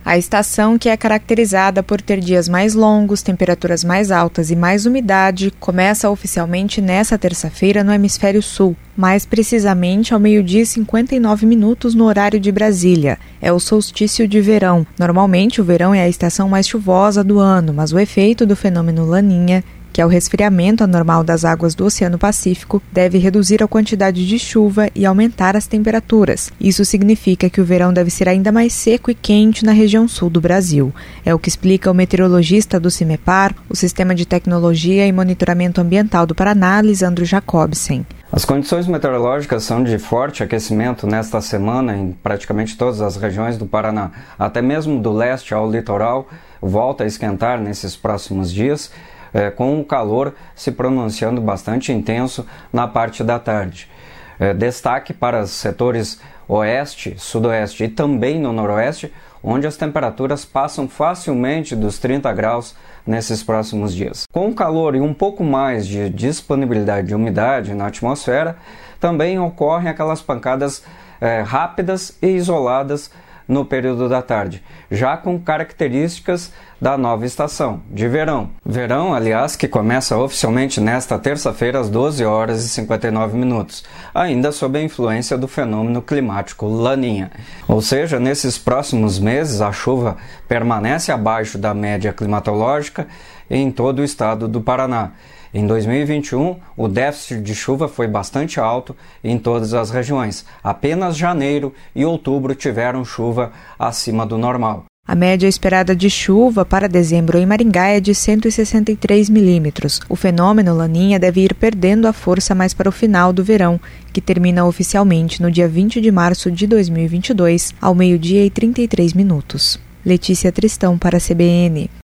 A estação, que é caracterizada por ter dias mais longos, temperaturas mais altas e mais umidade, começa oficialmente nesta terça-feira no hemisfério sul, mais precisamente ao 12h59 no horário de Brasília. É o solstício de verão. Normalmente, o verão é a estação mais chuvosa do ano, mas o efeito do fenômeno Laninha, que é o resfriamento anormal das águas do Oceano Pacífico, deve reduzir a quantidade de chuva e aumentar as temperaturas. Isso significa que o verão deve ser ainda mais seco e quente na região sul do Brasil. É o que explica o meteorologista do CIMEPAR, o Sistema de Tecnologia e Monitoramento Ambiental do Paraná, Lisandro Jacobsen. As condições meteorológicas são de forte aquecimento nesta semana em praticamente todas as regiões do Paraná. Até mesmo do leste ao litoral volta a esquentar nesses próximos dias, com o calor se pronunciando bastante intenso na parte da tarde. Destaque para os setores oeste, sudoeste e também no noroeste, onde as temperaturas passam facilmente dos 30 graus nesses próximos dias. Com o calor e um pouco mais de disponibilidade de umidade na atmosfera, também ocorrem aquelas pancadas rápidas e isoladas no período da tarde, já com características da nova estação, de verão. Verão, aliás, que começa oficialmente nesta terça-feira às 12h59, ainda sob a influência do fenômeno climático Laninha. Ou seja, nesses próximos meses a chuva permanece abaixo da média climatológica em todo o estado do Paraná. Em 2021, o déficit de chuva foi bastante alto em todas as regiões. Apenas janeiro e outubro tiveram chuva acima do normal. A média esperada de chuva para dezembro em Maringá é de 163 milímetros. O fenômeno Laninha deve ir perdendo a força mais para o final do verão, que termina oficialmente no dia 20 de março de 2022, ao 12h33. Letícia Tristão para a CBN.